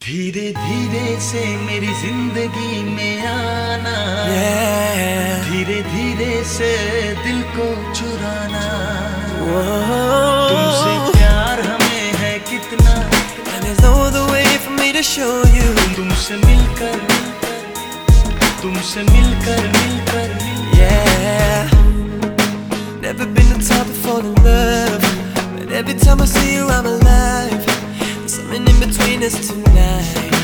धीरे धीरे से मेरी जिंदगी में आना, धीरे धीरे से दिल को चुराना। तुमसे प्यार हमें है कितना, and there's no other way for me to show you. तुमसे मिलकर मिलकर Yeah, never been the type to fall in love, but every time I see you I'm alive. There's something in between us tonight.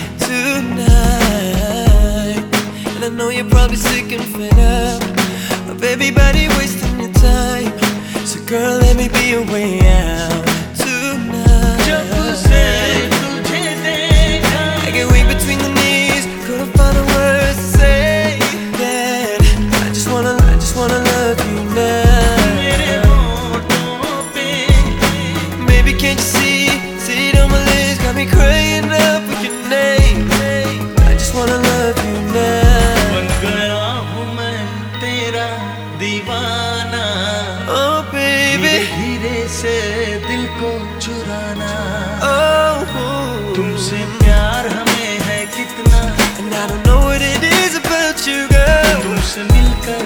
And I know you're probably sick and fed up of everybody wasting your time. So girl, let me be your way out tonight. जब से तुझे देखा, I get weak between the knees, couldn't find the words to say that I just wanna love you now. मेरे होठों पे, Baby, can't you see it on my lips, got me crying out for your name. I just wanna love you now. बन गया हूँ मैं तेरा दीवाना। Oh baby, धीरे से दिल को चुराना। oh, तुमसे प्यार हमें है कितना, and I don't know what it is about you, girl. तुमसे मिलकर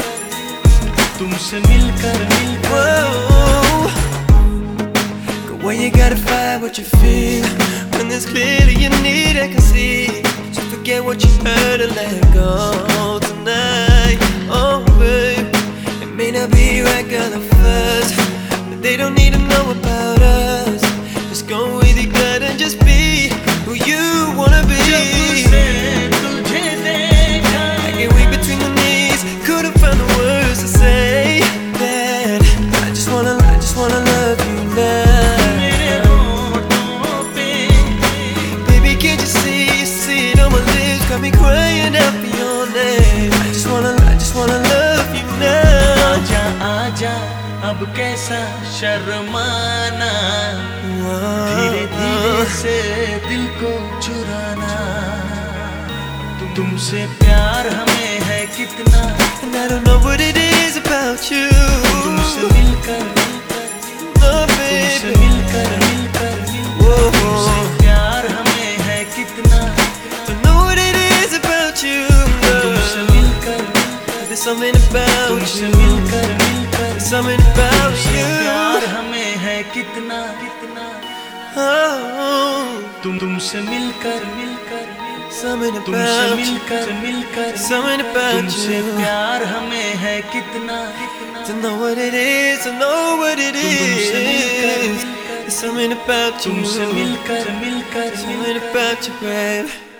Whoa, but when you gotta fight what you feel, when there's clearly you need, I can see. So forget what you heard and let go tonight. Oh babe, it may not be right, girl, at first, but they don't need to know about us. Just go with your gut and just be who you wanna be. तुझे देखा, I get weak between the knees, couldn't find the words to say that I just wanna love you now. मेरे होठों पे, Baby, can't you see it on my lips, got me crying out for your name. I just wanna love you now. आजा आजा अब कैसा शर्माना, धीरे धीरे से दिल को चुराना। तुमसे प्यार हमें है कितना, And I don't know what it is about you. तुमसे मिलकर Oh baby, तुमसे whoa, प्यार हमें है कितना, don't know what it is about you, तुमसे girl. मिलकर There's something about तुमसे you, मिलकर there's something about प्यार you. हमें है कितना, Oh, तुमसे मिलकर something तुमसे about you, मिलकर something about तुमसे you. प्यार हमें है कितना, To know what it is, to know what it तुमसे is. There's something about you, तुमसे मिलकर something about you, babe.